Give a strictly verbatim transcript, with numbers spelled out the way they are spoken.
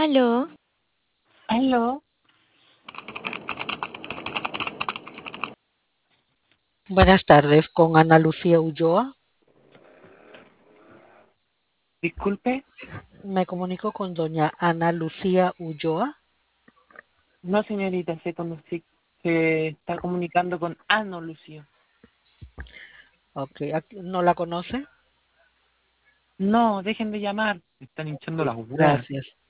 Aló, Aló, Buenas tardes, con Ana Lucía Ulloa. disculpe. Me comunico con doña Ana Lucía Ulloa. No, señorita, se, conocí- se está comunicando con Ano Lucio. Ok, ¿aquí- ¿no la conoce? No, dejen de llamar. Me están hinchando Sí, las huevas. gracias.